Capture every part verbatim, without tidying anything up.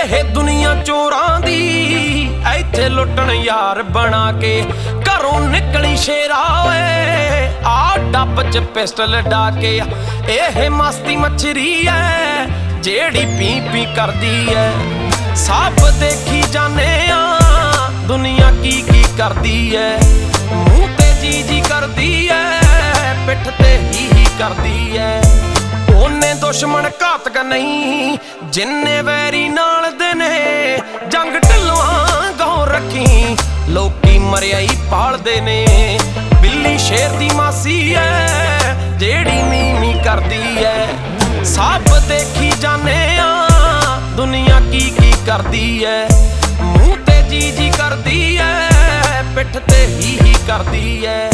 ਇਹ ਦੁਨੀਆ ਚੋਰਾਂ ਦੀ ਇੱਥੇ ਲੁੱਟਣ ਯਾਰ ਬਣਾ ਕੇ ਘਰੋਂ ਨਿਕਲੀ ਸ਼ੇਰਾ ਓਏ ਆ ਡੱਬ ਚ ਪਿਸਟਲ ਡਾ ਕੇ। ਇਹ ਮਸਤੀ ਮੱਛਰੀ ਐ ਜਿਹੜੀ ਪੀ ਪੀ ਕਰਦੀ ਐ ਸਭ ਦੇਖੀ ਜਾਨੇ ਆ ਦੁਨੀਆ ਕੀ ਕੀ ਕਰਦੀ ਐ। ਮੂੰਹ ਤੇ ਜੀ ਜੀ ਕਰਦੀ ਐ ਪਿੱਠ ਤੇ ਹੀ ਹੀ ਕਰਦੀ ਐ। ਉਹਨੇ ਦੁਸ਼ਮਣ ਘਾਤਕ ਨਹੀਂ ਜਿੰਨੇ ਵੈਰੀ ਨਾਲ ਦੇ ਨੇ ਜੰਗ ਢਲਵਾ ਗਾਉ ਰੱਖੀ ਲੋਕੀ ਮਰਿਆਈ ਪਾਲਦੇ ਨੇ। ਬਿੱਲੀ ਸ਼ੇਰ ਦੀ ਮਾਸੀ ਐ ਜਿਹੜੀ ਮੀਮੀ ਕਰਦੀ ਐ ਸਭ ਦੇਖੀ ਜਾਨੇ ਆ ਦੁਨੀਆ ਕੀ ਕੀ ਕਰਦੀ ਐ। ਮੂੰਹ ਤੇ ਜੀ ਜੀ ਕਰਦੀ ਐ ਪਿੱਠ ਤੇ ਹੀ ਹੀ ਕਰਦੀ ਐ।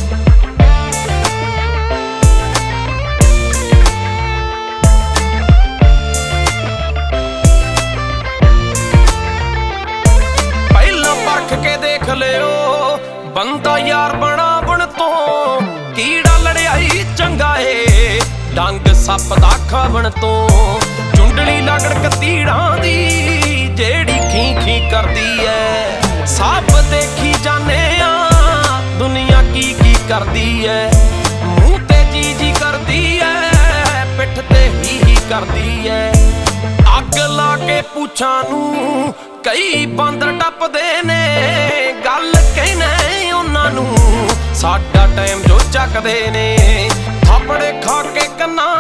ਕੇ ਦੇਖ ਲਿਓ ਬੰਦਾ ਯਾਰ ਬਣਾਵਣ ਤੋਂ ਕੀੜਾ ਲੜਾਈ ਚੰਗਾ ਏ ਡੰਗ ਸੱਪ ਦਾ ਖਾਵਣ ਤੋਂ। ਚੁੰਡਲੀ ਲਗੜ ਕਤੀੜਾਂ ਦੀ ਜਿਹੜੀ ਖੀ ਖੀ ਕਰਦੀ ਐ ਸਭ ਦੇਖੀ ਜਾਨੇ ਆ ਦੁਨੀਆ ਕੀ ਕੀ ਕਰਦੀ ਐ। ਮੂੰਹ ਤੇ ਜੀ ਜੀ ਕਰਦੀ ਐ ਪਿੱਠ ਤੇ ਹੀ ਹੀ ਕਰਦੀ ਐ। ਅੱਗ ਲਾ ਕੇ ਪੁੱਛਾਂ ਨੂੰ ਕਈ ਬਾਂਦਰ ਟੱਪਦੇ ਨੇ ਗੱਲ ਕਹਿਨੇ ਉਹਨਾਂ ਨੂੰ ਸਾਡਾ ਟਾਈਮ ਜੋ ਚੱਕਦੇ ਨੇ ਥਾਪੜੇ ਖਾ ਕੇ ਕੰਨਾਂ